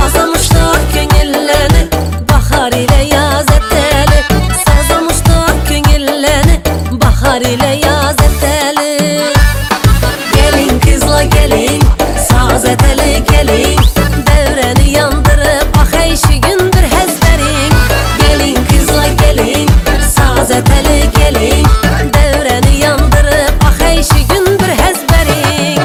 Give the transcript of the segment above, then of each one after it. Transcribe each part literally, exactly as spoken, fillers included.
Sazamışlar köngüllerini bahar ile yaz eteli. Sazamışlar köngüllerini bahar ile yaz eteli. Gelin kızla gelin, saz eteli gelin, devreni yandırıp akay şu gündür hezberin. Gelin kızla gelin, saz eteli gelin, devreni yandırıp akay şu gündür hezberin.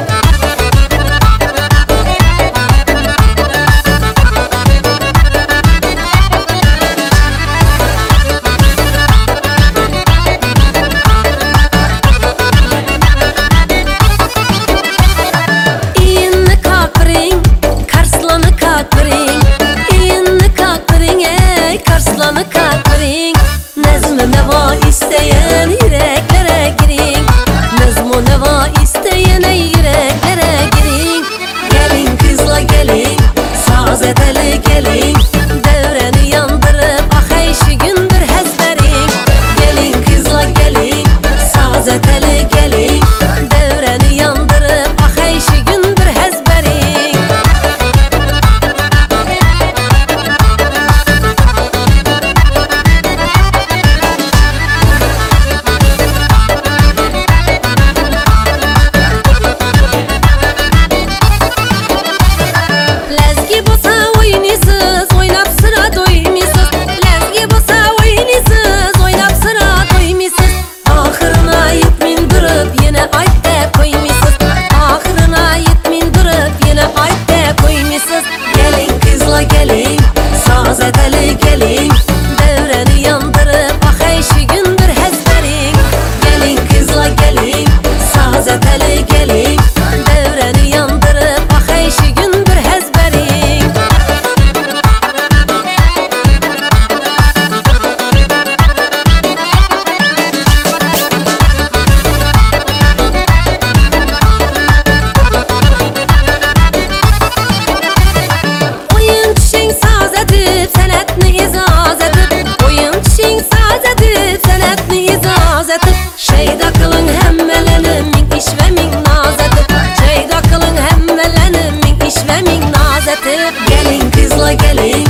İyinni kakırın, karslanı kakırın, İyinni kakırın ey karslanı kakırın. Nezmi neva isteyen yüreklere girin, Nezmi neva isteyen ey yüreklere girin. Gelin kızla gelin, saz eteli gelin, devreni yandırıp akay şu gündür hezberin. Gelin kızla gelin, saz eteli gelin, devreni yandırıp akay şu gündür hezberin. Lezgi bosa oynayısız, oynap sıra doymuysuz. Lezgi bosa oynayısız, oynap sıra doymuysuz. Ahırına yetmin durup yine ayt de koymuysuz. Ahırına yetmin durup yine ayt de koymuysuz. Gelin kızla gelin, saz eteli gelin, devreni yandırıp akay şu gündür hezberin. Gelin kızla gelin, saz eteli gelin, devreni yandırıp akay şu gündür hezberin. Oyun çişin saz edip senetni izaz edip, Oyun çişin saz edip senetni izaz edip, Şeyda kılın hemmeleni min iş ve min naz edip, Şeyda kılın hemmeleni min iş ve min naz edip. Gelin kızla gelin,